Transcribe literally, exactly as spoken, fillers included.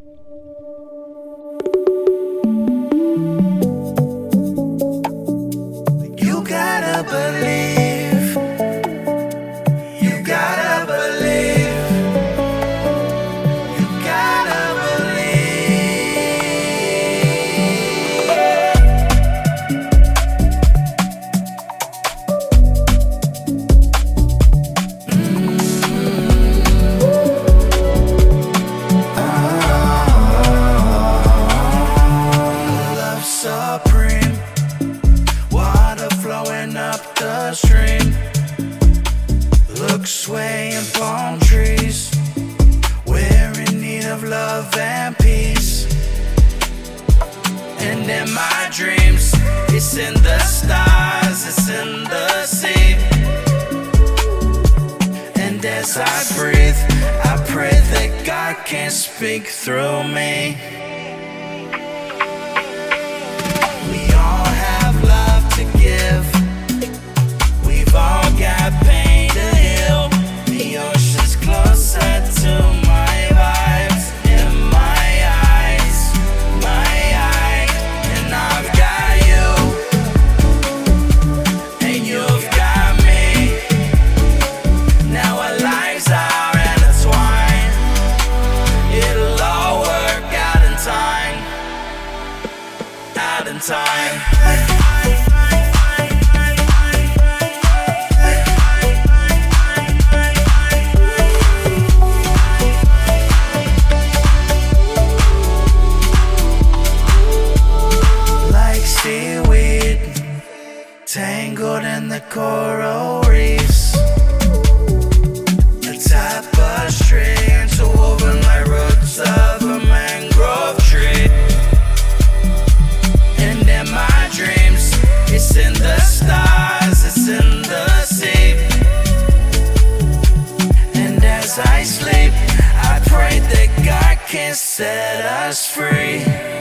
You gotta believe. You gotta believe. You gotta supreme, water flowing up the stream. Look, swaying palm trees. We're in need of love and peace. And in my dreams, it's in the stars, it's in the sea. And as I breathe, I pray that God can speak through me. We all have love to give. We've all got pain to heal. The ocean's closer to my vibes. In my eyes, my eyes. And I've got you, and you've got me. Now our lives are intertwined. It'll all work out in time. Out in time. Like seaweed tangled in the coral reefs, a tapestry interwoven like roots of a mangrove tree. And in my dreams, it's in the stars, it's in the sea. And as I sleep, I pray that God can set us free.